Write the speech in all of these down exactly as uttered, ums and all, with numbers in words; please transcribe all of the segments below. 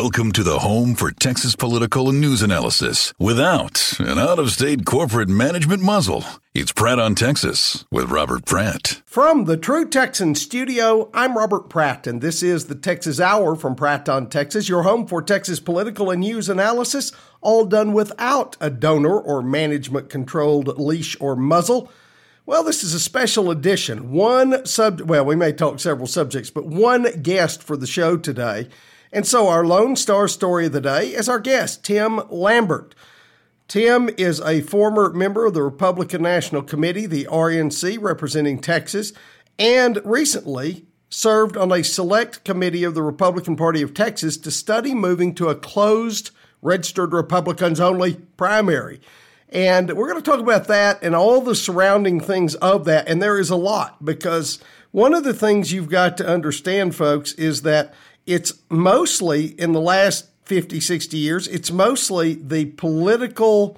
Welcome to the home for Texas political and news analysis without an out-of-state corporate management muzzle. It's Pratt on Texas with Robert Pratt. From the True Texan studio, I'm Robert Pratt, and this is the Texas Hour from Pratt on Texas, your home for Texas political and news analysis, all done without a donor or management-controlled leash or muzzle. Well, this is a special edition. One sub, well, we may talk several subjects, but one guest for the show today. And so our Lone Star Story of the day is our guest, Tim Lambert. Tim is a former member of the Republican National Committee, the R N C, representing Texas, and recently served on a select committee of the Republican Party of Texas to study moving to a closed, registered Republicans only primary. And we're going to talk about that and all the surrounding things of that. And there is a lot, because one of the things you've got to understand, folks, is that it's mostly in the last fifty, sixty years, it's mostly the political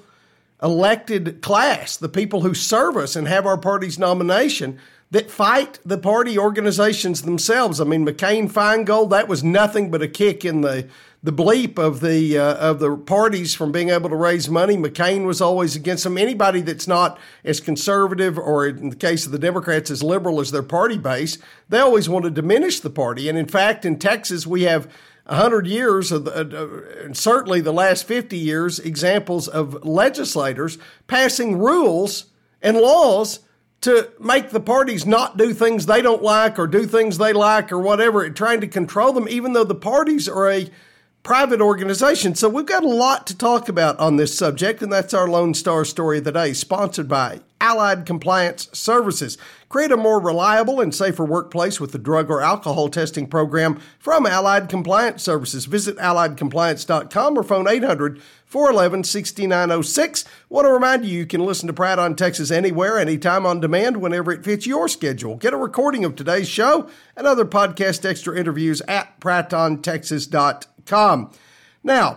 elected class, the people who serve us and have our party's nomination, that fight the party organizations themselves. I mean, McCain-Feingold, that was nothing but a kick in the the bleep of the uh, of the parties from being able to raise money. McCain was always against them. Anybody that's not as conservative, or in the case of the Democrats, as liberal as their party base, they always want to diminish the party. And in fact, in Texas, we have one hundred years, of, uh, and certainly the last fifty years, examples of legislators passing rules and laws to make the parties not do things they don't like or do things they like or whatever, trying to control them, even though the parties are a private organization. So we've got a lot to talk about on this subject, and that's our Lone Star Story of the day, sponsored by Allied Compliance Services. Create a more reliable and safer workplace with the drug or alcohol testing program from Allied Compliance Services. Visit allied compliance dot com or phone eight hundred, four one one, six nine zero six. Want to remind you, you can listen to Pratt on Texas anywhere, anytime, on demand, whenever it fits your schedule. Get a recording of today's show and other podcast extra interviews at pratt on texas dot com. Now,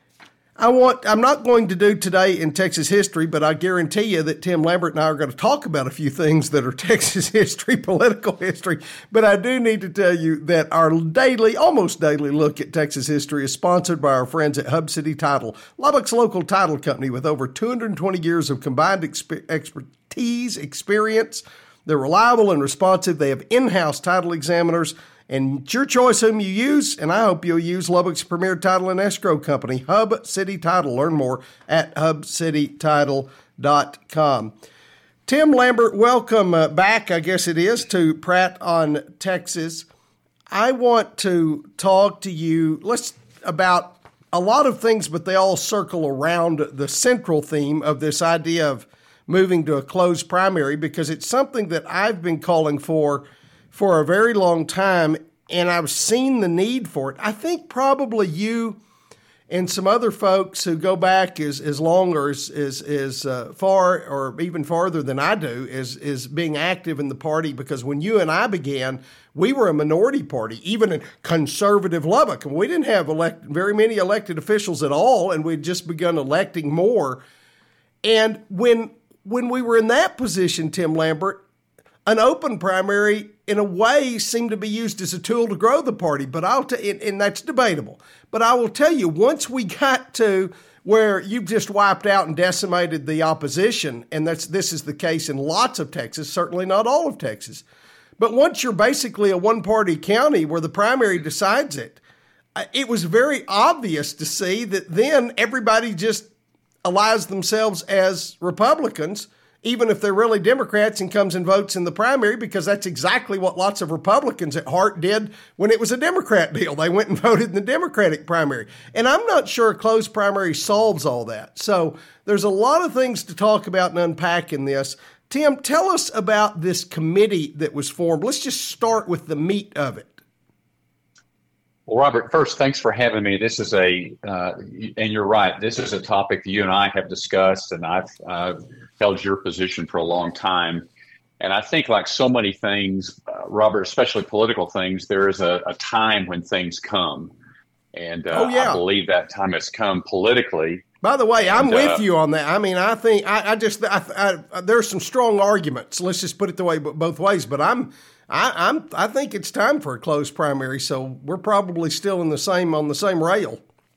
I want, I'm not going to do today in Texas history, but I guarantee you that Tim Lambert and I are going to talk about a few things that are Texas history, political history. But I do need to tell you that our daily, almost daily look at Texas history is sponsored by our friends at Hub City Title, Lubbock's local title company with over two hundred twenty years of combined exp- expertise, experience. They're reliable and responsive. They have in-house title examiners. And it's your choice whom you use, and I hope you'll use Lubbock's premier title and escrow company, Hub City Title. Learn more at hub city title dot com. Tim Lambert, welcome uh, back, I guess it is, to Pratt on Texas. I want to talk to you let's about a lot of things, but they all circle around the central theme of this idea of moving to a closed primary, because it's something that I've been calling for for a very long time, and I've seen the need for it. I think probably you and some other folks who go back as, as long or as, as, as uh, far or even farther than I do is, is being active in the party, because when you and I began, we were a minority party, even in conservative Lubbock, and we didn't have elect, very many elected officials at all, and we'd just begun electing more. And when when we were in that position, Tim Lambert, an open primary, in a way, seemed to be used as a tool to grow the party, but I'll t- and, and that's debatable. But I will tell you, once we got to where you've just wiped out and decimated the opposition, and that's this is the case in lots of Texas, certainly not all of Texas, but once you're basically a one-party county where the primary decides it, it was very obvious to see that then everybody just allies themselves as Republicans, even if they're really Democrats, and comes and votes in the primary, because that's exactly what lots of Republicans at heart did when it was a Democrat deal. They went and voted in the Democratic primary. And I'm not sure a closed primary solves all that. So there's a lot of things to talk about and unpack in this. Tim, tell us about this committee that was formed. Let's just start with the meat of it. Well, Robert, first, thanks for having me. This is a, uh, and you're right, this is a topic that you and I have discussed, and I've uh, held your position for a long time. And I think, like so many things, uh, Robert, especially political things, there is a, a time when things come. And uh, oh, yeah. I believe that time has come politically. By the way, I'm and, with uh, you on that. I mean, I think I, I just I, I, there's some strong arguments. Let's just put it the way both ways. But I'm I, I'm I think it's time for a closed primary. So we're probably still in the same on the same rail.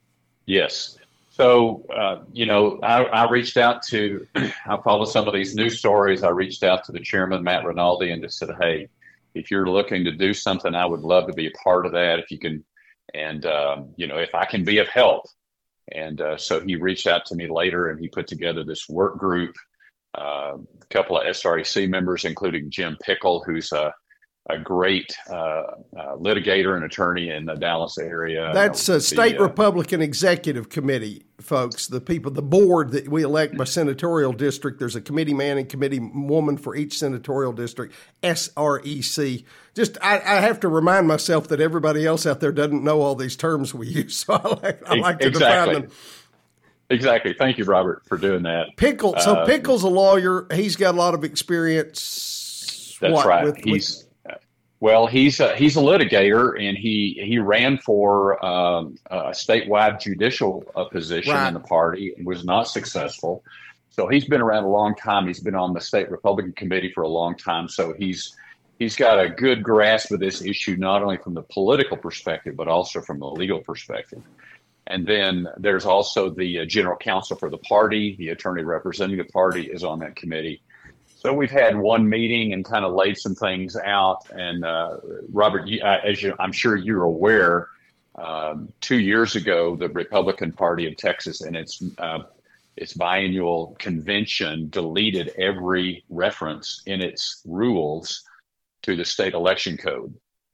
Yes. So uh, you know, I, I reached out to I followed some of these news stories. I reached out to the chairman, Matt Rinaldi, and just said, hey, if you're looking to do something, I would love to be a part of that. If you can, and um, you know, if I can be of help. And uh, so he reached out to me later, and he put together this work group, uh, a couple of S R E C members, including Jim Pickle, who's a, a great uh, uh, litigator and attorney in the Dallas area. That's a state the, uh, Republican Executive Committee, folks. The people, the board that we elect by senatorial district, there's a committee man and committee woman for each senatorial district, S R E C. Just, I, I have to remind myself that everybody else out there doesn't know all these terms we use, so I like, I like to exactly. define them. Exactly. Thank you, Robert, for doing that. Pickle. So uh, Pickle's a lawyer. He's got a lot of experience. That's what, right. With, he's Well, he's a, he's a litigator, and he, he ran for um, a statewide judicial uh, position right. in the party and was not successful. So he's been around a long time. He's been on the state Republican committee for a long time. So he's he's got a good grasp of this issue, not only from the political perspective, but also from the legal perspective. And then there's also the uh, general counsel for the party. The attorney representing the party is on that committee. So we've had one meeting and kind of laid some things out. And uh, Robert, you, uh, as you, I'm sure you're aware, um, two years ago, the Republican Party of Texas and its uh, its biannual convention deleted every reference in its rules to the state election code.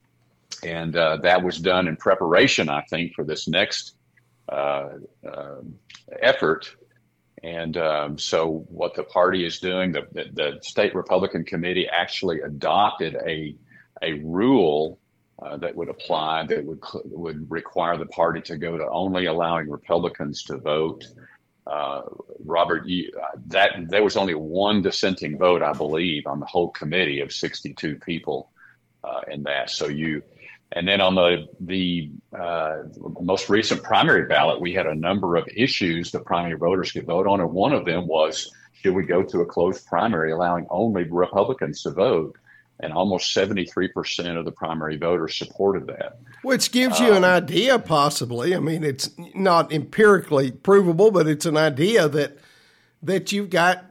And uh, that was done in preparation, I think, for this next uh, uh, effort. And um, so what the party is doing, the, the, the state Republican committee actually adopted a a rule uh, that would apply that would would require the party to go to only allowing Republicans to vote. Uh, Robert, you, uh, that there was only one dissenting vote, I believe, on the whole committee of sixty-two people uh, in that. So you, and then on the the uh, most recent primary ballot, we had a number of issues that primary voters could vote on, and one of them was, should we go to a closed primary allowing only Republicans to vote? And almost seventy-three percent of the primary voters supported that. Which gives you um, an idea, possibly. I mean, it's not empirically provable, but it's an idea that that you've got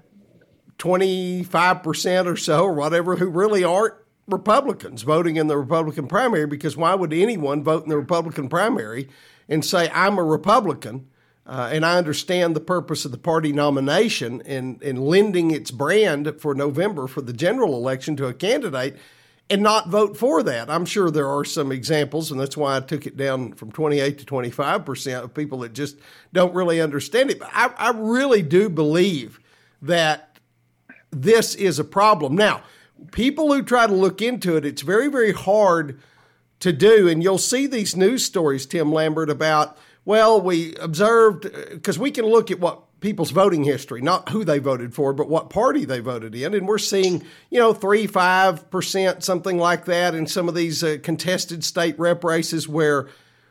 twenty-five percent or so or whatever who really aren't Republicans voting in the Republican primary, because why would anyone vote in the Republican primary and say, I'm a Republican, uh, and I understand the purpose of the party nomination and, and lending its brand for November for the general election to a candidate, and not vote for that? I'm sure there are some examples, and that's why I took it down from twenty-eight to twenty-five percent of people that just don't really understand it. But I, I really do believe that this is a problem. Now, people who try to look into it, it's very, very hard to do. And you'll see these news stories, Tim Lambert, about, well, we observed, because we can look at what people's voting history, not who they voted for, but what party they voted in. And we're seeing, you know, three, five percent, something like that in some of these uh, contested state rep races where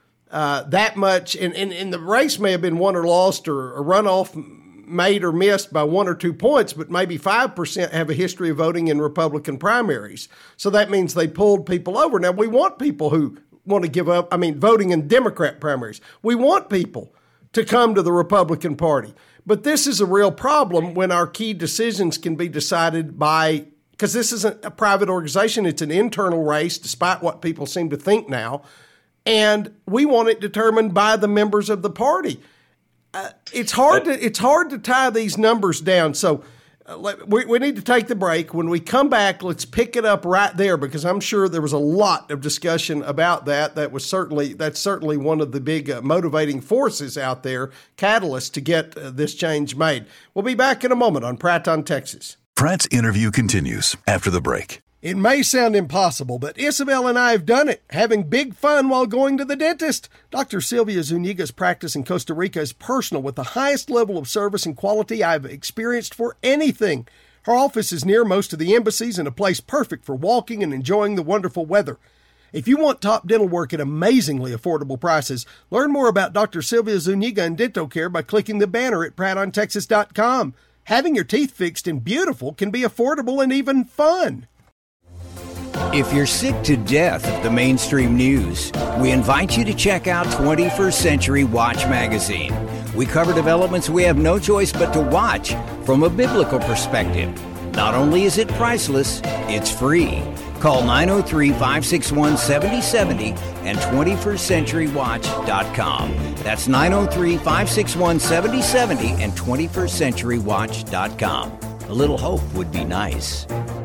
uh, that much, and, and, and the race may have been won or lost or a runoff made or missed by one or two points, but maybe five percent have a history of voting in Republican primaries. So that means they pulled people over. Now, we want people who want to give up, I mean, voting in Democrat primaries. We want people to come to the Republican Party. But this is a real problem when our key decisions can be decided by, because this isn't a private organization, it's an internal race, despite what people seem to think now, and we want it determined by the members of the party. Uh, it's hard to it's hard to tie these numbers down. So uh, let, we, we need to take the break. When we come back, let's pick it up right there, because I'm sure there was a lot of discussion about that. That was certainly that's certainly one of the big uh, motivating forces out there, catalysts to get uh, this change made. We'll be back in a moment on Pratt on Texas. Pratt's interview continues after the break. It may sound impossible, but Isabel and I have done it, having big fun while going to the dentist. Doctor Sylvia Zuniga's practice in Costa Rica is personal, with the highest level of service and quality I've experienced for anything. Her office is near most of the embassies and a place perfect for walking and enjoying the wonderful weather. If you want top dental work at amazingly affordable prices, learn more about Doctor Sylvia Zuniga and dental care by clicking the banner at pratt on texas dot com. Having your teeth fixed and beautiful can be affordable and even fun. If you're sick to death of the mainstream news, we invite you to check out twenty-first Century Watch magazine. We cover developments we have no choice but to watch from a biblical perspective. Not only is it priceless, it's free. Call nine oh three, five six one, seven oh seven oh and twenty-first century watch dot com. That's nine oh three, five six one, seven oh seven oh and twenty-first century watch dot com. A little hope would be nice.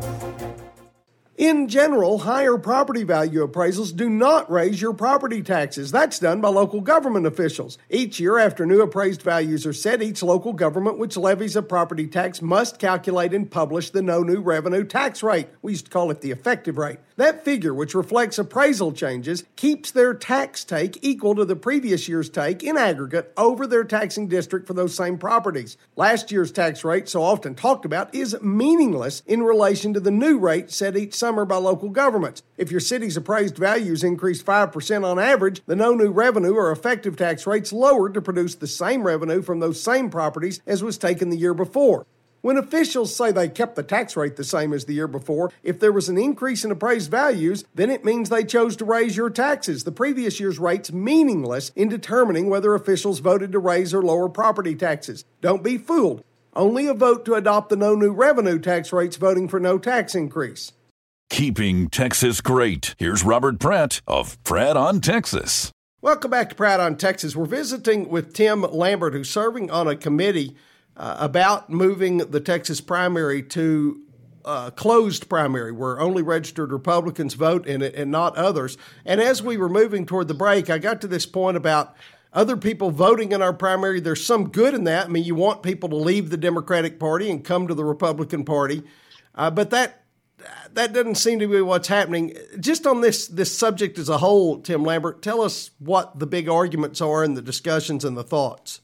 In general, higher property value appraisals do not raise your property taxes. That's done by local government officials. Each year, after new appraised values are set, each local government which levies a property tax must calculate and publish the no new revenue tax rate. We used to call it the effective rate. That figure, which reflects appraisal changes, keeps their tax take equal to the previous year's take in aggregate over their taxing district for those same properties. Last year's tax rate, so often talked about, is meaningless in relation to the new rate set each summer by local governments. If your city's appraised values increase five percent on average, the no new revenue or effective tax rate's lowered to produce the same revenue from those same properties as was taken the year before. When officials say they kept the tax rate the same as the year before, if there was an increase in appraised values, then it means they chose to raise your taxes. The previous year's rate's meaningless in determining whether officials voted to raise or lower property taxes. Don't be fooled. Only a vote to adopt the no new revenue tax rate's voting for no tax increase. Keeping Texas great. Here's Robert Pratt of Pratt on Texas. Welcome back to Pratt on Texas. We're visiting with Tim Lambert, who's serving on a committee uh, about moving the Texas primary to a closed primary where only registered Republicans vote in it and not others. And as we were moving toward the break, I got to this point about other people voting in our primary. There's some good in that. I mean, you want people to leave the Democratic Party and come to the Republican Party. Uh, but that That doesn't seem to be what's happening. Just on this this subject as a whole, Tim Lambert, tell us what the big arguments are and the discussions and the thoughts.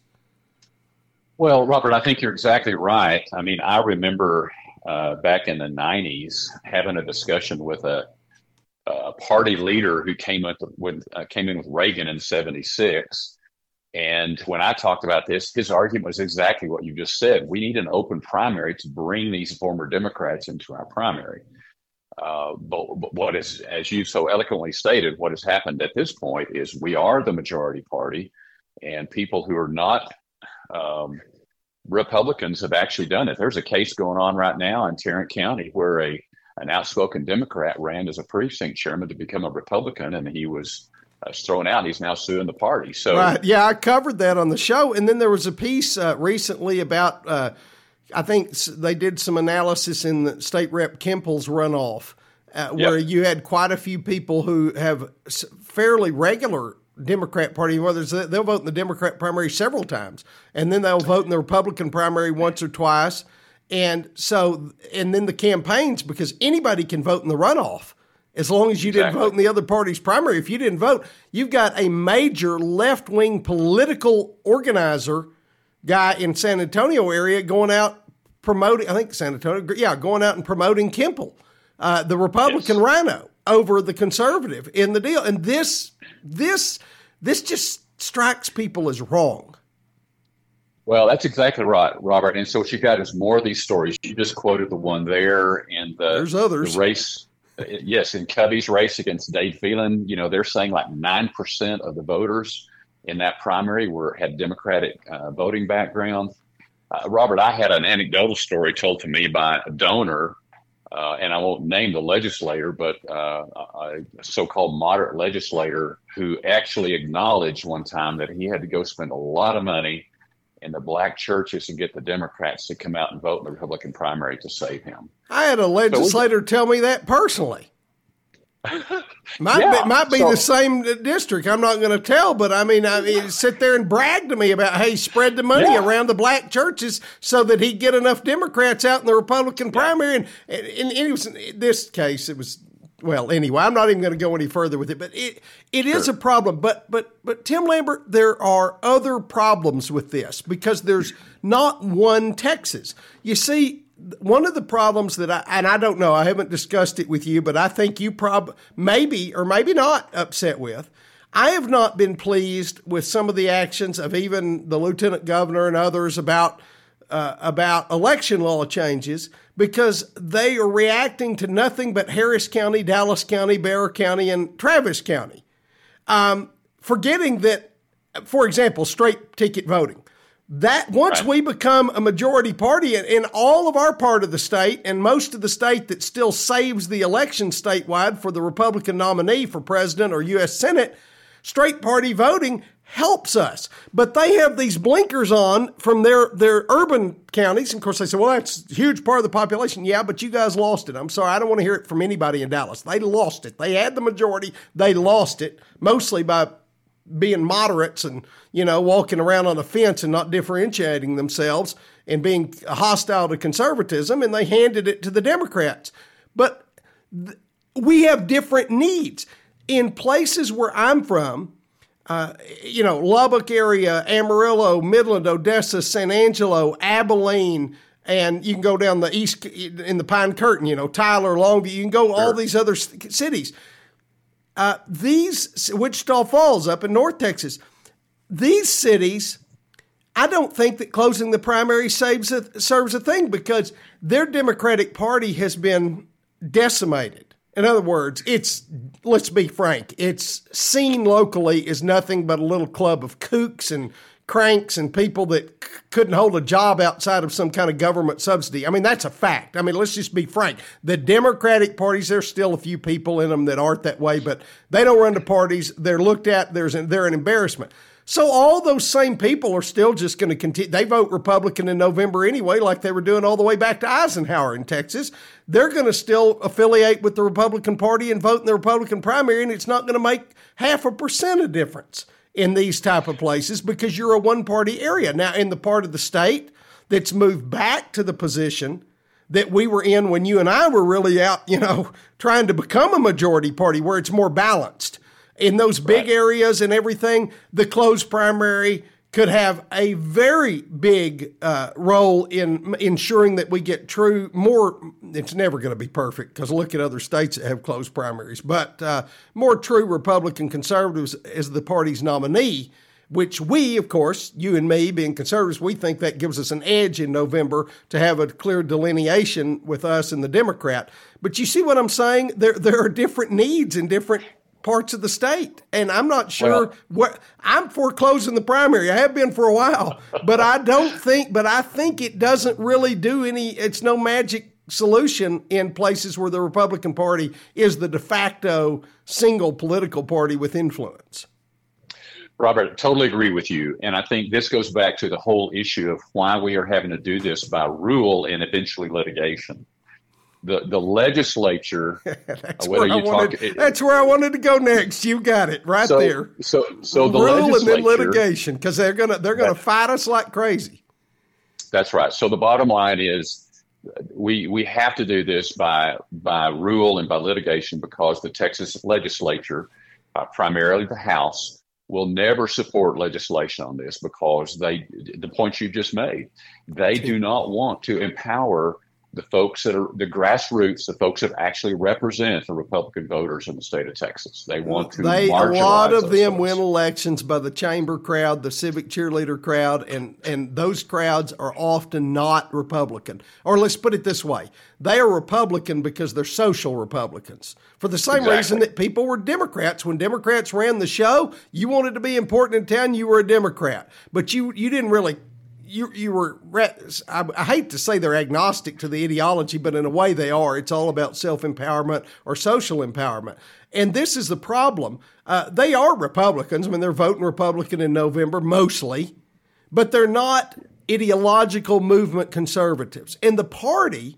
Well, Robert, I think you're exactly right. I mean, I remember uh, back in the nineties having a discussion with a, a party leader who came up with uh, came in with Reagan in seventy-six. And when I talked about this, his argument was exactly what you just said. We need an open primary to bring these former Democrats into our primary. Uh, but, but what is, as you so eloquently stated, what has happened at this point is we are the majority party, and people who are not um, Republicans have actually done it. There's a case going on right now in Tarrant County where a an outspoken Democrat ran as a precinct chairman to become a Republican, and he was Uh, thrown out. He's now suing the party. So, right. Yeah, I covered that on the show. And then there was a piece uh, recently about, uh, I think they did some analysis in the State Rep Kemple's runoff, uh, where yep. you had quite a few people who have fairly regular Democrat Party, whether they'll vote in the Democrat primary several times, and then they'll vote in the Republican primary once or twice. And so, and then the campaigns, because anybody can vote in the runoff. As long as you exactly. didn't vote in the other party's primary. If you didn't vote, you've got a major left-wing political organizer guy in San Antonio area going out promoting, I think San Antonio, yeah, going out and promoting Kemple, uh, the Republican yes. rhino, over the conservative in the deal. And this, this, this just strikes people as wrong. Well, that's exactly right, Robert. And so what you've got is more of these stories. You just quoted the one there and the, There's others. the race. Yes, in Covey's race against Dade Phelan, you know, they're saying like nine percent of the voters in that primary were had Democratic uh, voting background. Uh, Robert, I had an anecdotal story told to me by a donor, uh, and I won't name the legislator, but uh, a so-called moderate legislator who actually acknowledged one time that he had to go spend a lot of money in the black churches and get the Democrats to come out and vote in the Republican primary to save him. I had a legislator so, tell me that personally. Might yeah, be, might be so, the same district. I'm not going to tell, but I mean, I mean, sit there and brag to me about, hey, spread the money yeah. around the black churches so that he'd get enough Democrats out in the Republican yeah. primary. And, and, and it was, in this case, it was, well, anyway, I'm not even going to go any further with it, but it it is sure. a problem. But but but Tim Lambert, there are other problems with this because there's not one Texas. You see, one of the problems that I, and I don't know, I haven't discussed it with you, but I think you prob maybe or maybe not upset with. I have not been pleased with some of the actions of even the lieutenant governor and others about uh, about election law changes, because they are reacting to nothing but Harris County, Dallas County, Bexar County, and Travis County, um, forgetting that, for example, straight ticket voting. That once right. we become a majority party in, in all of our part of the state and most of the state that still saves the election statewide for the Republican nominee for president or U S Senate, straight party voting helps us. But they have these blinkers on from their, their urban counties. And of course, they say, well, that's a huge part of the population. Yeah, but you guys lost it. I'm sorry. I don't want to hear it from anybody in Dallas. They lost it. They had the majority. They lost it, mostly by being moderates and, you know, walking around on a fence and not differentiating themselves and being hostile to conservatism, and they handed it to the Democrats. But th- we have different needs. In places where I'm from, uh, you know, Lubbock area, Amarillo, Midland, Odessa, San Angelo, Abilene, and you can go down the east in the Pine Curtain, you know, Tyler, Longview, you can go all these other cities. Uh, these, Wichita Falls up in North Texas, these cities, I don't think that closing the primary saves a, serves a thing, because their Democratic Party has been decimated. In other words, it's, let's be frank, it's seen locally as nothing but a little club of kooks and cranks and people that c- couldn't hold a job outside of some kind of government subsidy. I mean, that's a fact. I mean, let's just be frank. The Democratic parties, there's still a few people in them that aren't that way, but they don't run the parties. They're looked at, there's an, they're an embarrassment. So all those same people are still just going to continue. They vote Republican in November anyway, like they were doing all the way back to Eisenhower in Texas. They're going to still affiliate with the Republican Party and vote in the Republican primary, and it's not going to make half a percent of difference in these type of places, because you're a one-party area. Now, in the part of the state that's moved back to the position that we were in when you and I were really out, you know, trying to become a majority party, where it's more balanced. In those big right. areas and everything, the closed primary could have a very big uh, role in ensuring that we get true more. It's never going to be perfect, because look at other states that have closed primaries, but uh, more true Republican conservatives as the party's nominee, which we, of course, you and me being conservatives, we think that gives us an edge in November to have a clear delineation with us and the Democrat. But you see what I'm saying? There, there are different needs in different parts of the state. And I'm not sure well, what I'm foreclosing the primary. I have been for a while, but I don't think, but I think it doesn't really do any, it's no magic solution in places where the Republican Party is the de facto single political party with influence. Robert, I totally agree with you. And I think this goes back to the whole issue of why we are having to do this by rule and eventually litigation. The the legislature, that's, whether where you wanted, talk, it, that's where I wanted to go next. You got it right so, there. So, so the rule legislature, and then litigation, because they're gonna they're gonna fight us like crazy. That's right. So the bottom line is, we we have to do this by by rule and by litigation, because the Texas legislature, uh, primarily the House, will never support legislation on this, because they the point you just made, they do not want to empower the folks that are the grassroots, the folks that actually represent the Republican voters in the state of Texas. They want to they, marginalize a lot of them folks. win elections by the chamber crowd, the civic cheerleader crowd, and, and those crowds are often not Republican. Or let's put it this way. They are Republican because they're social Republicans. For the same Exactly. reason that people were Democrats. When Democrats ran the show, you wanted to be important in town, you were a Democrat. But you, you didn't really You you were, I, I hate to say they're agnostic to the ideology, but in a way they are. It's all about self-empowerment or social empowerment. And this is the problem. Uh, they are Republicans. I mean, they're voting Republican in November, mostly, but they're not ideological movement conservatives. And the party,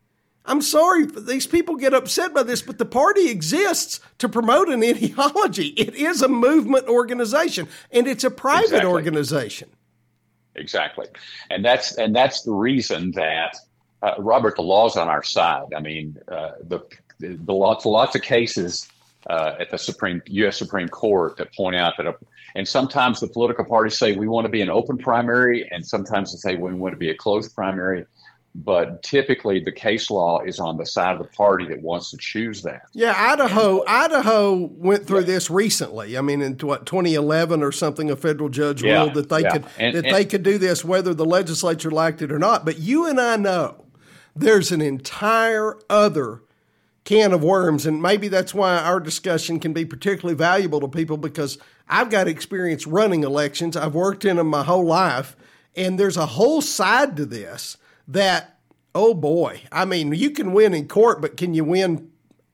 I'm sorry, these people get upset by this, but the party exists to promote an ideology. It is a movement organization, and it's a private Exactly. organization. Exactly. And that's and that's the reason that, uh, Robert, the law's on our side. I mean, uh, the, the lots, lots of cases uh, at the Supreme U S Supreme Court that point out that, a, and sometimes the political parties say we want to be an open primary, and sometimes they say we want to be a closed primary. but typically the case law is on the side of the party that wants to choose that. Yeah, Idaho Idaho went through yeah. this recently. I mean, in what twenty eleven or something, a federal judge yeah. ruled that they yeah. could and, that and, they could do this whether the legislature liked it or not. But you and I know there's an entire other can of worms, and maybe that's why our discussion can be particularly valuable to people, because I've got experience running elections. I've worked in them my whole life, and there's a whole side to this that, oh boy, I mean, you can win in court, but can you win?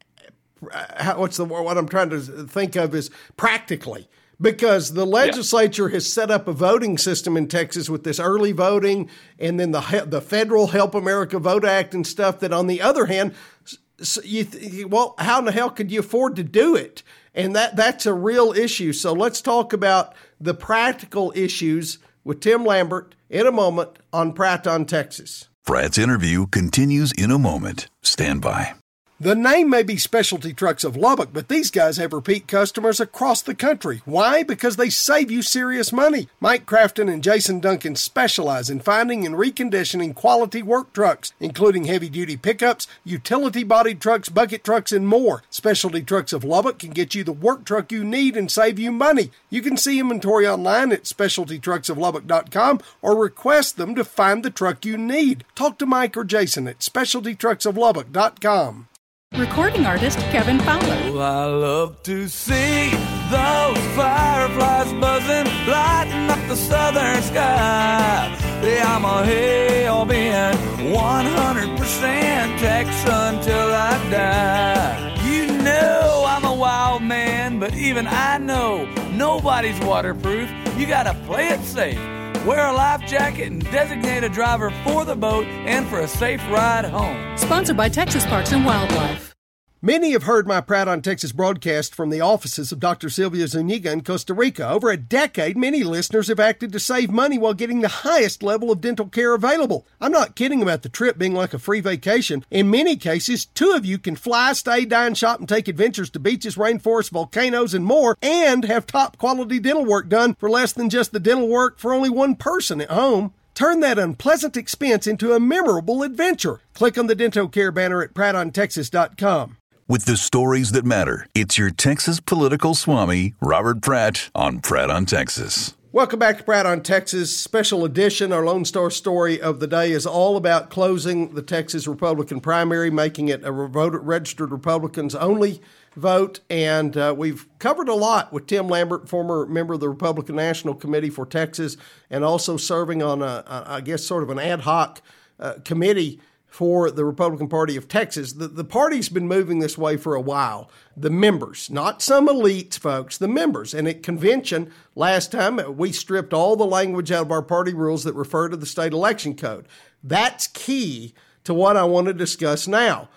How, what's the word? What I'm trying to think of is practically, because the legislature yeah. has set up a voting system in Texas with this early voting, and then the the federal Help America Vote Act and stuff. That, on the other hand, so you th- well, how in the hell could you afford to do it? And that that's a real issue. So let's talk about the practical issues with Tim Lambert in a moment on Pratt on Texas. Pratt's interview continues in a moment. Stand by. The name may be Specialty Trucks of Lubbock, but these guys have repeat customers across the country. Why? Because they save you serious money. Mike Crafton and Jason Duncan specialize in finding and reconditioning quality work trucks, including heavy-duty pickups, utility-bodied trucks, bucket trucks, and more. Specialty Trucks of Lubbock can get you the work truck you need and save you money. You can see inventory online at specialty trucks of lubbock dot com or request them to find the truck you need. Talk to Mike or Jason at specialty trucks of lubbock dot com. Recording artist Kevin Fowler. Well, I love to see those fireflies buzzing, lighting up the southern sky. Yeah, I'm a hell-bent one hundred percent Texan till I die. You know I'm a wild man, but even I know nobody's waterproof. You gotta play it safe. Wear a life jacket and designate a driver for the boat and for a safe ride home. Sponsored by Texas Parks and Wildlife. Many have heard my Pratt on Texas broadcast from the offices of Doctor Silvia Zuniga in Costa Rica. Over a decade, many listeners have acted to save money while getting the highest level of dental care available. I'm not kidding about the trip being like a free vacation. In many cases, two of you can fly, stay, dine, shop, and take adventures to beaches, rainforests, volcanoes, and more, and have top-quality dental work done for less than just the dental work for only one person at home. Turn that unpleasant expense into a memorable adventure. Click on the Dento Care banner at pratt on texas dot com. With the stories that matter, it's your Texas political swami, Robert Pratt, on Pratt on Texas. Welcome back to Pratt on Texas, special edition. Our Lone Star story of the day is all about closing the Texas Republican primary, making it a registered Republicans only vote. And uh, we've covered a lot with Tim Lambert, former member of the Republican National Committee for Texas, and also serving on, a, a, I guess, sort of an ad hoc uh, committee for the Republican Party of Texas. The, the party's been moving this way for a while. The members, not some elites, folks, the members. And at convention last time, we stripped all the language out of our party rules that refer to the state election code. That's key to what I want to discuss now.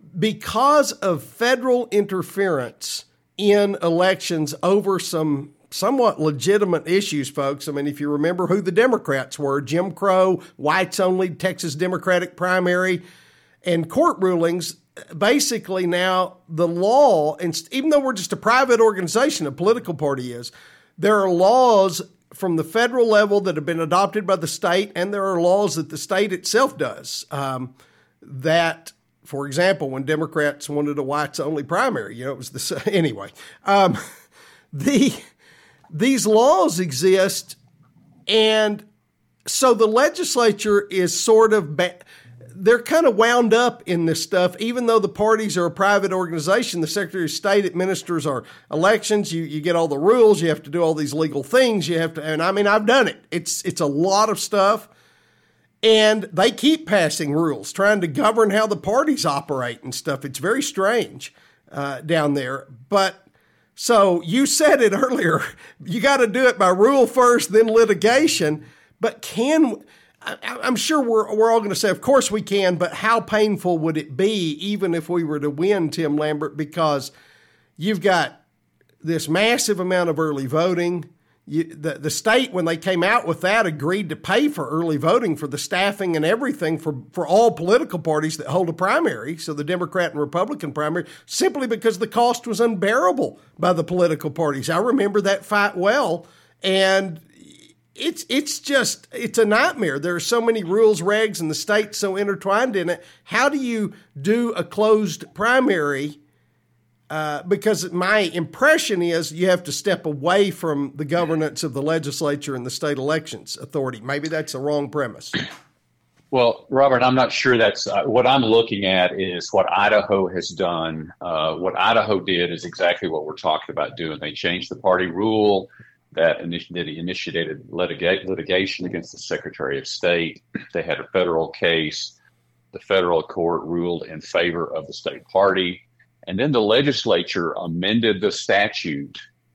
Because of federal interference in elections over some somewhat legitimate issues, folks. I mean, if you remember who the Democrats were, Jim Crow, whites only, Texas Democratic primary, and court rulings, basically now the law, and even though we're just a private organization, a political party is, there are laws from the federal level that have been adopted by the state, and there are laws that the state itself does. Um, that, for example, when Democrats wanted a whites only primary, you know, it was the, anyway, um, the, These laws exist, and so the legislature is sort of, ba- they're kind of wound up in this stuff. Even though the parties are a private organization, the Secretary of State administers our elections. You you get all the rules. You have to do all these legal things. You have to, and I mean, I've done it. It's it's a lot of stuff, and they keep passing rules, trying to govern how the parties operate and stuff. It's very strange uh, down there, but. So you said it earlier, you got to do it by rule first, then litigation. But can, I, I'm sure we're, we're all going to say, of course we can, but how painful would it be even if we were to win, Tim Lambert? Because you've got this massive amount of early voting. You, the, the state, when they came out with that, agreed to pay for early voting for the staffing and everything for, for all political parties that hold a primary, so the Democrat and Republican primary, simply because the cost was unbearable by the political parties. I remember that fight well, and it's it's just, it's a nightmare. There are so many rules, regs, and the state's so intertwined in it. How do you do a closed primary? Uh, because my impression is you have to step away from the governance of the legislature and the state elections authority. Maybe that's a wrong premise. Well, Robert, I'm not sure that's uh, what I'm looking at is what Idaho has done. Uh, what Idaho did is exactly what we're talking about doing. They changed the party rule that initiated, initiated litiga- litigation against the Secretary of State. They had a federal case. The federal court ruled in favor of the state party. And then the legislature amended the statute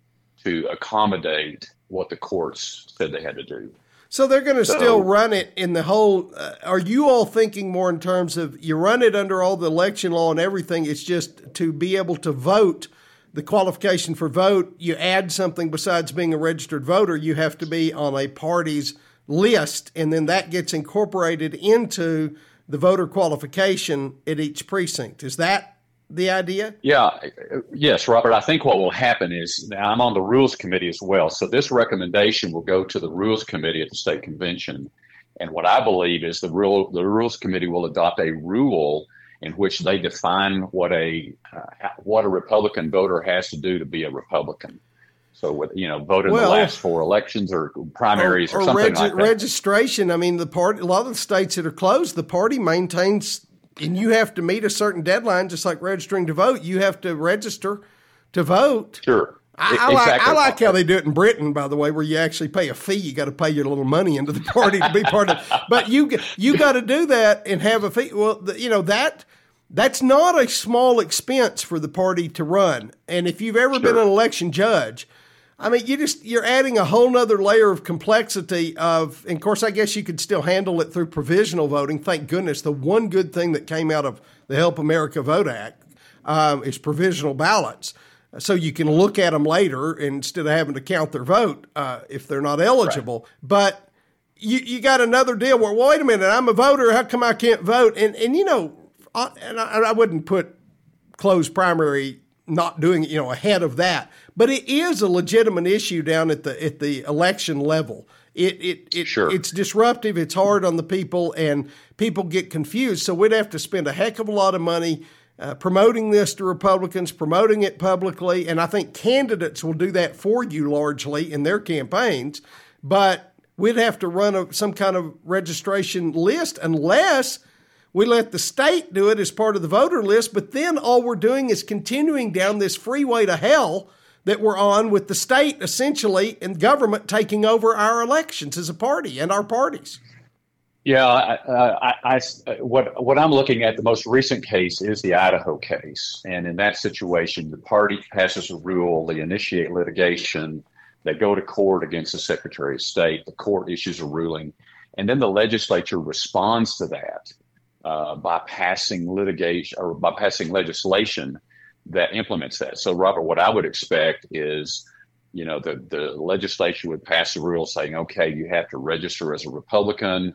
to accommodate what the courts said they had to do. So they're going to So- still run it in the whole, uh, are you all thinking more in terms of you run it under all the election law and everything, it's just to be able to vote, the qualification for vote, you add something besides being a registered voter, you have to be on a party's list, and then that gets incorporated into the voter qualification at each precinct. Is that the idea? Yeah, yes, Robert. I think what will happen is now I'm on the Rules Committee as well. So this recommendation will go to the Rules Committee at the state convention. And what I believe is the rule, the Rules Committee will adopt a rule in which they define what a uh, what a Republican voter has to do to be a Republican. So, with you know, vote in Well, the last four elections or primaries or, or something regi- like that. registration. I mean, the party, a lot of the states that are closed, the party maintains. And you have to meet a certain deadline, just like registering to vote. You have to register to vote. Sure. I, I, like, exactly. I like how they do it in Britain, by the way, where you actually pay a fee. You got to pay your little money into the party to be part of it. But you you got to do that and have a fee. Well, the, you know, that that's not a small expense for the party to run. And if you've ever Sure. been an election judge, I mean, you just, you're adding a whole nother layer of complexity of, and of course, I guess you could still handle it through provisional voting. Thank goodness. The one good thing that came out of the Help America Vote Act um, is provisional ballots. So you can look at them later instead of having to count their vote uh, if they're not eligible. Right. But you, you got another deal where, well, wait a minute, I'm a voter. How come I can't vote? And, and you know, I, and I, I wouldn't put closed primary not doing it, you know, ahead of that. But it is a legitimate issue down at the at the election level. It it, it sure. It's disruptive. It's hard on the people, and people get confused. So we'd have to spend a heck of a lot of money uh, promoting this to Republicans, promoting it publicly, and I think candidates will do that for you largely in their campaigns. But we'd have to run a, some kind of registration list unless we let the state do it as part of the voter list. But then all we're doing is continuing down this freeway to hell that we're on with the state essentially and government taking over our elections as a party and our parties. Yeah, I, I, I, what what I'm looking at, the most recent case is the Idaho case. And in that situation, the party passes a rule, they initiate litigation, they go to court against the Secretary of State, the court issues a ruling, and then the legislature responds to that uh, by passing litigation or by passing legislation that implements that. So, Robert, what I would expect is, you know, the, the legislature would pass a rule saying, okay, you have to register as a Republican,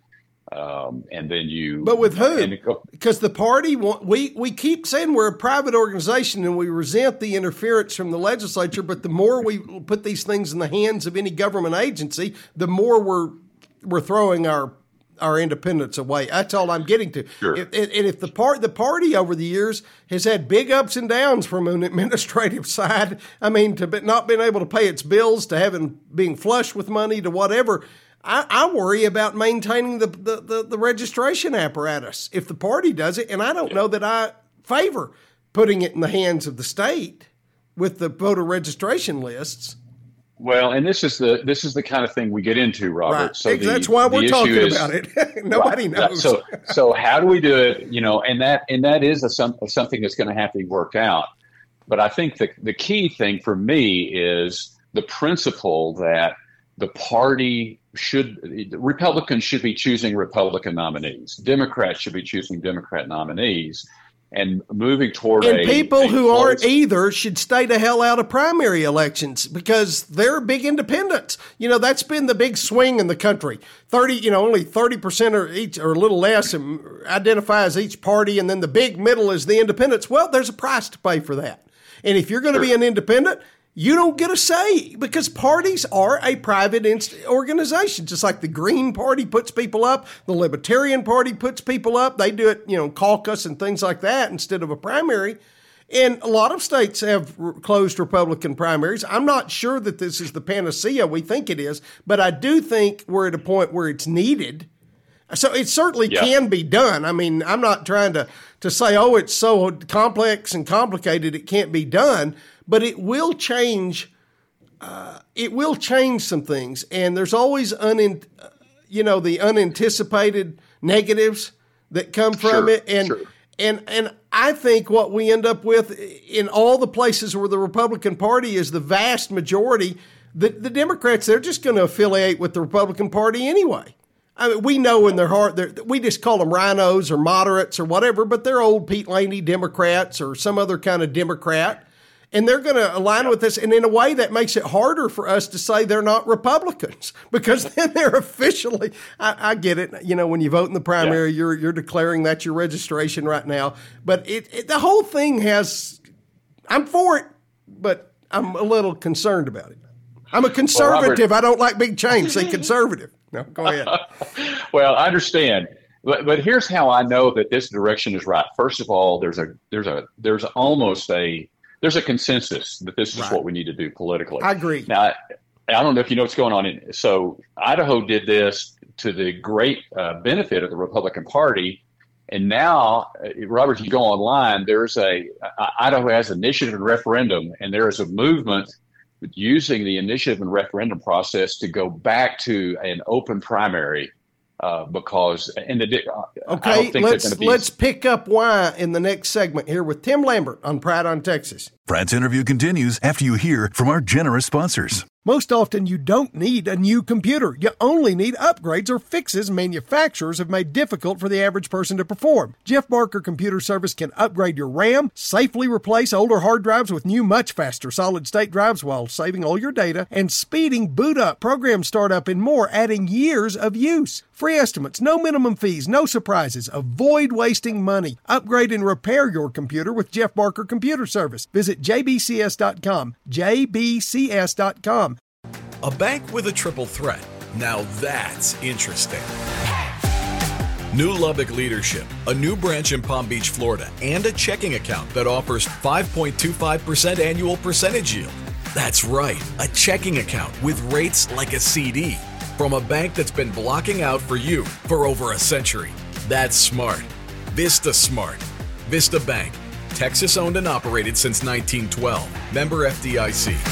um, and then you... But with who? And, because the party, want, we, we keep saying we're a private organization and we resent the interference from the legislature, but the more we put these things in the hands of any government agency, the more we're we're throwing our our independence away. That's all I'm getting to. Sure. If, and if the part the party over the years has had big ups and downs from an administrative side, I mean, to be, not being able to pay its bills, to having being flush with money, to whatever, I, I worry about maintaining the, the, the, the registration apparatus if the party does it. And I don't know that I favor putting it in the hands of the state with the voter registration lists. Well, and this is the this is the kind of thing we get into, Robert. Right. So the, that's why we're talking is, about it. Nobody right. knows. So, so how do we do it? You know, and that and that is a, some, something that's going to have to be worked out. But I think the the key thing for me is the principle that the party should Republicans should be choosing Republican nominees. Democrats should be choosing Democrat nominees. And moving toward and a, people a who close, aren't either should stay the hell out of primary elections because they're big independents. You know, that's been the big swing in the country. Thirty, you know, only thirty percent or each or a little less identify as each party, and then the big middle is the independents. Well, there's a price to pay for that. And if you're going to be an independent, you don't get a say because parties are a private inst- organization, just like the Green Party puts people up, the Libertarian Party puts people up. They do it, you know, caucus and things like that instead of a primary. And a lot of states have r- closed Republican primaries. I'm not sure that this is the panacea we think it is, but I do think we're at a point where it's needed. So it certainly yeah. can be done. I mean, I'm not trying to, to say, oh, it's so complex and complicated it can't be done. But it will change. Uh, it will change some things, and there's always un, you know, the unanticipated negatives that come from sure, it, and sure. and and I think what we end up with in all the places where the Republican Party is the vast majority, the the Democrats, they're just going to affiliate with the Republican Party anyway. I mean, we know in their heart, we just call them rhinos or moderates or whatever, but they're old Pete Laney Democrats or some other kind of Democrat. And they're going to align with this. And in a way that makes it harder for us to say they're not Republicans because then they're officially, I, I get it. You know, when you vote in the primary, yeah. you're you're declaring that's your registration right now. But it, it the whole thing has, I'm for it, but I'm a little concerned about it. I'm a conservative. Well, I don't like big change. Say conservative. No, go ahead. Well, I understand. But, but here's how I know that this direction is right. First of all, there's a there's a there's almost a There's a consensus that this is right. what we need to do politically. I agree. Now, I, I don't know if you know what's going on. In, so Idaho did this to the great uh, benefit of the Republican Party. And now, uh, Robert, if you go online, there's a uh, Idaho has initiative and referendum, and there is a movement using the initiative and referendum process to go back to an open primary. Uh, because in the uh, okay, let's be... let's pick up why in the next segment here with Tim Lambert on Pratt on Texas. Pratt's interview continues after you hear from our generous sponsors. Most often, you don't need a new computer. You only need upgrades or fixes manufacturers have made difficult for the average person to perform. Jeff Barker Computer Service can upgrade your RAM, safely replace older hard drives with new, much faster solid-state drives while saving all your data and speeding boot up, program startup, and more, adding years of use. Free estimates, no minimum fees, no surprises. Avoid wasting money. Upgrade and repair your computer with Jeff Barker Computer Service. Visit j b c s dot com, j b c s dot com. A bank with a triple threat. Now that's interesting. New Lubbock leadership, a new branch in Palm Beach, Florida, and a checking account that offers five point two five percent annual percentage yield. That's right, a checking account with rates like a C D from a bank that's been blocking out for you for over a century. That's smart. Vista Smart. Vista Bank. Texas owned and operated since nineteen twelve. Member F D I C.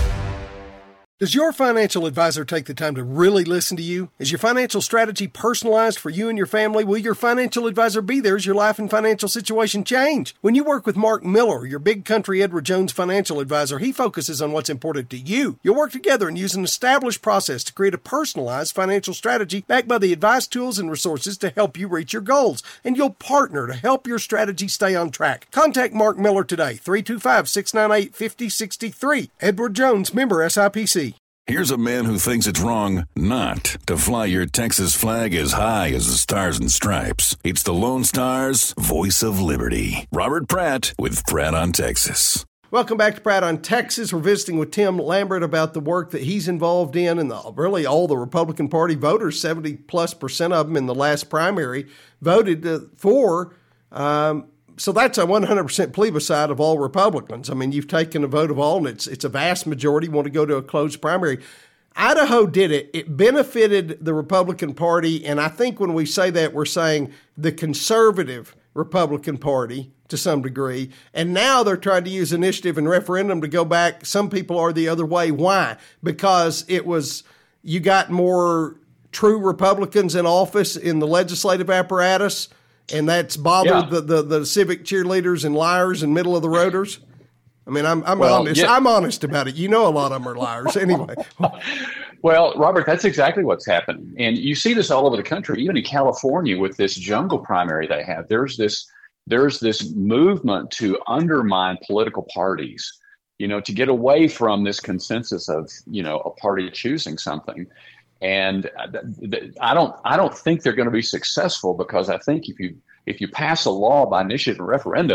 Does your financial advisor take the time to really listen to you? Is your financial strategy personalized for you and your family? Will your financial advisor be there as your life and financial situation change? When you work with Mark Miller, your Big Country Edward Jones financial advisor, he focuses on what's important to you. You'll work together and use an established process to create a personalized financial strategy backed by the advice, tools, and resources to help you reach your goals. And you'll partner to help your strategy stay on track. Contact Mark Miller today, three two five, six nine eight, five zero six three. Edward Jones, member S I P C. Here's a man who thinks it's wrong not to fly your Texas flag as high as the Stars and Stripes. It's the Lone Star's voice of liberty. Robert Pratt with Pratt on Texas. Welcome back to Pratt on Texas. We're visiting with Tim Lambert about the work that he's involved in, and the, really all the Republican Party voters, seventy plus percent of them in the last primary, voted uh, for um, So that's a one hundred percent plebiscite of all Republicans. I mean, you've taken a vote of all, and it's it's a vast majority want to go to a closed primary. Idaho did it. It benefited the Republican Party, and I think when we say that, we're saying the conservative Republican Party to some degree. And now they're trying to use initiative and referendum to go back. Some people are the other way. Why? Because it was you got more true Republicans in office in the legislative apparatus. And that's bothered yeah. the, the, the civic cheerleaders and liars and middle of the roaders. I mean, I'm I'm well, honest. Yeah. I'm honest about it. You know, a lot of them are liars anyway. Well, Robert, that's exactly what's happening, and you see this all over the country, even in California with this jungle primary they have. There's this there's this movement to undermine political parties, you know, to get away from this consensus of, you know, a party choosing something. And I don't, I don't think they're going to be successful, because I think if you if you pass a law by initiative and referendum,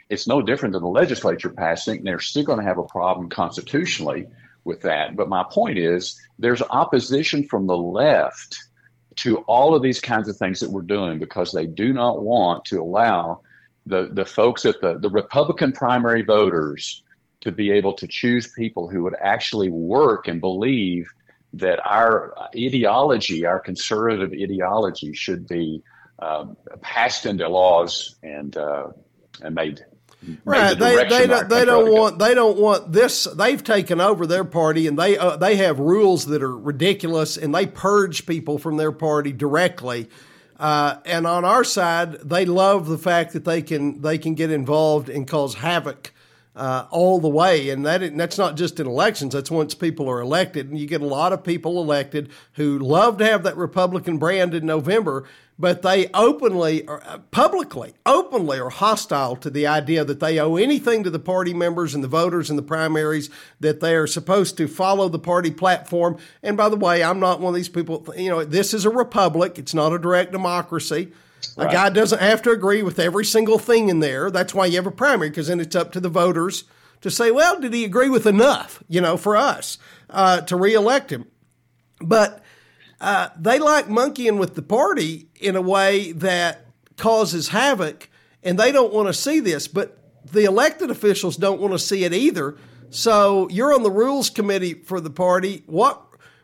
it's no different than the legislature passing. They're still going to have a problem constitutionally with that. But my point is, there's opposition from the left to all of these kinds of things that we're doing because they do not want to allow the, the folks at the, the Republican primary voters to be able to choose people who would actually work and believe that our ideology, our conservative ideology, should be um, passed into laws and uh, and made. Right, the they they don't they don't want go. they don't want this. They've taken over their party, and they uh, they have rules that are ridiculous, and they purge people from their party directly. Uh, and on our side, they love the fact that they can they can get involved and cause havoc uh, all the way. And that and that's not just in elections. That's once people are elected, and you get a lot of people elected who love to have that Republican brand in November. But they openly, or publicly, openly are hostile to the idea that they owe anything to the party members and the voters in the primaries, that they are supposed to follow the party platform. And by the way, I'm not one of these people, you know, this is a republic. It's not a direct democracy. Right. A guy doesn't have to agree with every single thing in there. That's why you have a primary, because then it's up to the voters to say, well, did he agree with enough, you know, for us uh, to reelect him? But Uh, they like monkeying with the party in a way that causes havoc, and they don't want to see this. But the elected officials don't want to see it either. So you're on the rules committee for the party. What?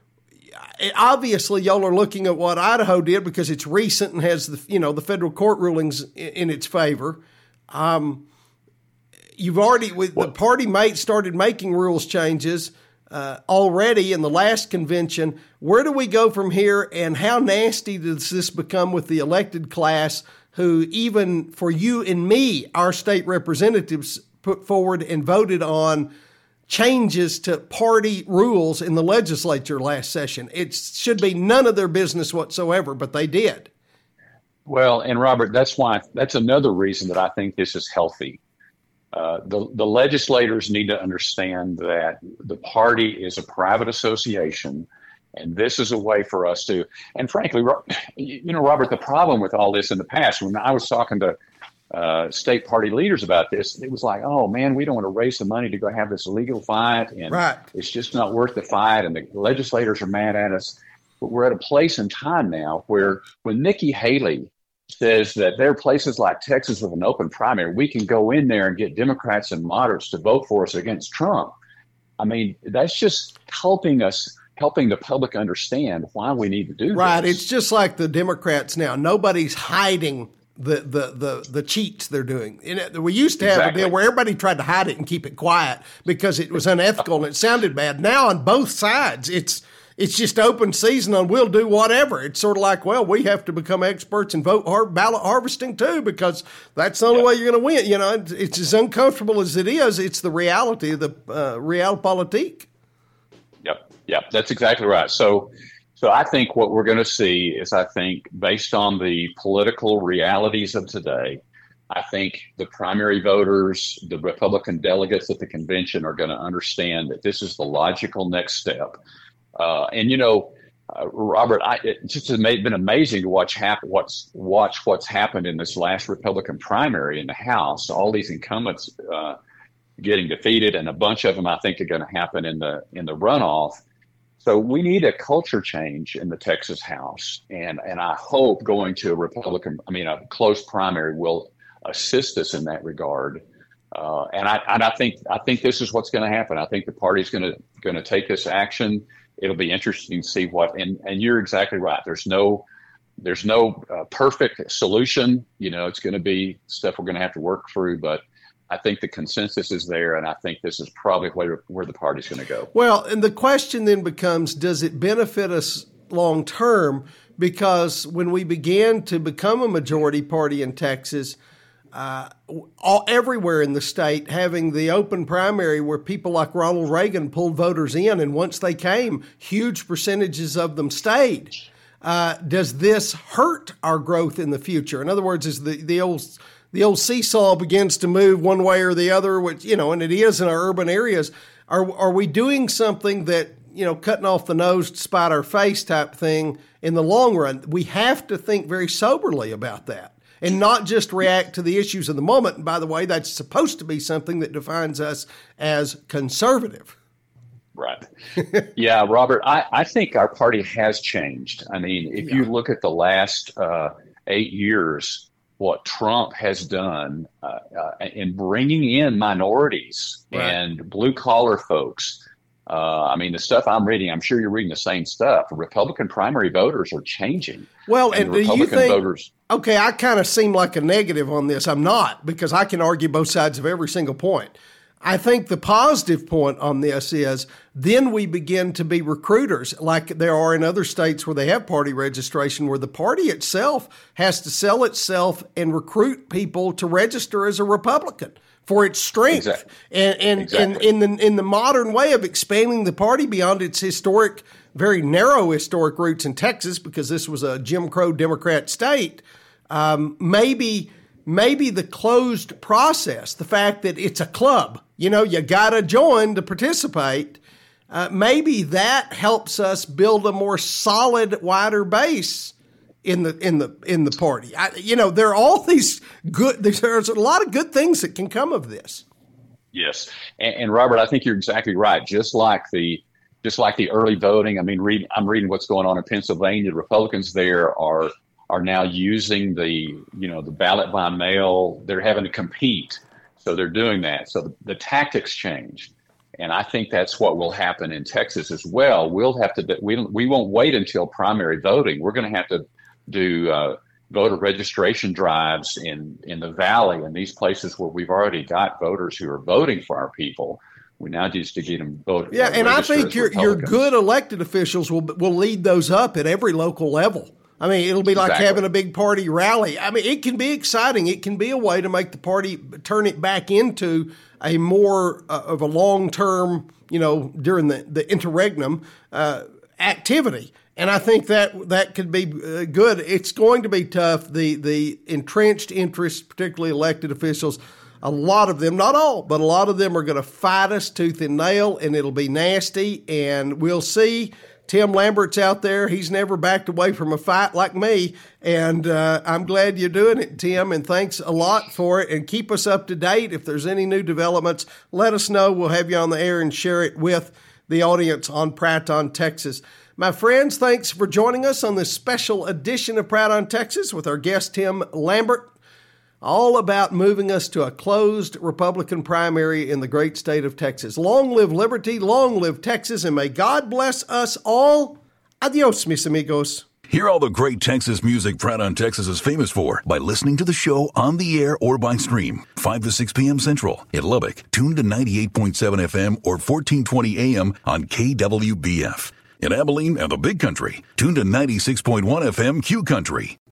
Obviously, y'all are looking at what Idaho did because it's recent and has the you know the federal court rulings in, in its favor. Um, you've already with the party mate started making rules changes. Uh, already in the last convention. Where do we go from here, and how nasty does this become with the elected class who, even for you and me, our state representatives put forward and voted on changes to party rules in the legislature last session? It should be none of their business whatsoever, but they did. Well, and Robert, that's why that's another reason that I think this is healthy. Uh, the, the legislators need to understand that the party is a private association, and this is a way for us to, and frankly, you know, Robert, the problem with all this in the past, when I was talking to uh, state party leaders about this, it was like, oh man, we don't want to raise the money to go have this legal fight, and right. It's just not worth the fight, and the legislators are mad at us. But we're at a place in time now where when Nikki Haley says that there are places like Texas with an open primary, we can go in there and get Democrats and moderates to vote for us against Trump. I mean, that's just helping us, helping the public understand why we need to do right. this. It's just like the Democrats now. Nobody's hiding the the the, the cheats they're doing. We used to have exactly. a deal where everybody tried to hide it and keep it quiet because it was unethical and it sounded bad. Now on both sides, it's It's just open season and we'll do whatever. It's sort of like, well, we have to become experts in vote har- ballot harvesting too, because that's the only yeah. way you're going to win. You know, it's, it's as uncomfortable as it is. It's the reality of the uh, realpolitik. Yep. Yep. That's exactly right. So, so I think what we're going to see is, I think, based on the political realities of today, I think the primary voters, the Republican delegates at the convention are going to understand that this is the logical next step. Uh, and, you know, uh, Robert, I, it just has made, been amazing to watch, hap- what's, watch what's happened in this last Republican primary in the House. All these incumbents uh, getting defeated, and a bunch of them, I think, are going to happen in the in the runoff. So we need a culture change in the Texas House. And, and I hope going to a Republican, I mean, a close primary will assist us in that regard. Uh, and I and I think I think this is what's going to happen. I think the party's going to going to take this action. It'll be interesting to see what, and, and you're exactly right. There's no, there's no uh, perfect solution. You know, it's going to be stuff we're going to have to work through, but I think the consensus is there, and I think this is probably where, where the party's going to go. Well, and the question then becomes, does it benefit us long term? Because when we began to become a majority party in Texas, Uh, all, everywhere in the state, having the open primary where people like Ronald Reagan pulled voters in, and once they came, huge percentages of them stayed. Uh, does this hurt our growth in the future? In other words, is the, the old the old seesaw begins to move one way or the other, which, you know, and it is in our urban areas. Are are we doing something that, you know, cutting off the nose to spite our face type thing in the long run? We have to think very soberly about that. and not just react to the issues of the moment. And by the way, that's supposed to be something that defines us as conservative. Right. Yeah, Robert, I, I think our party has changed. I mean, if yeah. you look at the last uh, eight years, what Trump has done uh, uh, in bringing in minorities right. and blue-collar folks, uh, I mean, the stuff I'm reading, I'm sure you're reading the same stuff. Republican primary voters are changing. Well, and, and do Republican you think, voters, okay, I kind of seem like a negative on this. I'm not, because I can argue both sides of every single point. I think the positive point on this is then we begin to be recruiters like there are in other states where they have party registration, where the party itself has to sell itself and recruit people to register as a Republican for its strength. Exactly. And, and, exactly. and in the in the modern way of expanding the party beyond its historic, very narrow historic roots in Texas, because this was a Jim Crow Democrat state, um, maybe maybe the closed process, the fact that it's a club, you know, you got to join to participate, uh, maybe that helps us build a more solid, wider base in the in the in the party. I, you know, there are all these good. There's a lot of good things that can come of this. Yes, and, and Robert, I think you're exactly right. Just like the just like the early voting. I mean, read, I'm reading what's going on in Pennsylvania. The Republicans there are. are now using the, you know, the ballot by mail. They're having to compete. So they're doing that. So the, the tactics change. And I think that's what will happen in Texas as well. We'll have to, we, we won't wait until primary voting. We're going to have to do uh, voter registration drives in, in the Valley and these places where we've already got voters who are voting for our people. We now just to get them voted. Yeah, and I think your your good elected officials will will lead those up at every local level. I mean, it'll be like exactly. having a big party rally. I mean, it can be exciting. It can be a way to make the party, turn it back into a more uh, of a long-term, you know, during the, the interregnum uh, activity. And I think that that could be uh, good. It's going to be tough. The, the entrenched interests, particularly elected officials, a lot of them, not all, but a lot of them are going to fight us tooth and nail, and it'll be nasty. And we'll see. Tim Lambert's out there. He's never backed away from a fight like me. And uh, I'm glad you're doing it, Tim, and thanks a lot for it. And keep us up to date. If there's any new developments, let us know. We'll have you on the air and share it with the audience on Pratt on Texas. My friends, thanks for joining us on this special edition of Pratt on Texas with our guest, Tim Lambert. All about moving us to a closed Republican primary in the great state of Texas. Long live liberty, long live Texas, and may God bless us all. Adios, mis amigos. Hear all the great Texas music Pratt on Texas is famous for by listening to the show on the air or by stream. five to six p.m. Central. In Lubbock, tune to ninety-eight point seven F M or fourteen twenty A M on K W B F. In Abilene and the Big Country, tune to ninety-six point one F M Q Country.